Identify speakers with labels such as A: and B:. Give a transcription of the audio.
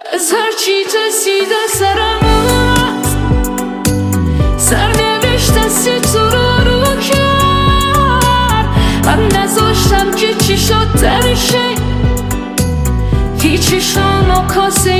A: از هر چی ترسیده سرمت سرنوشت سی تو رو کرد. من نذاشتم که چی شد درشه هیچیشون و کاسه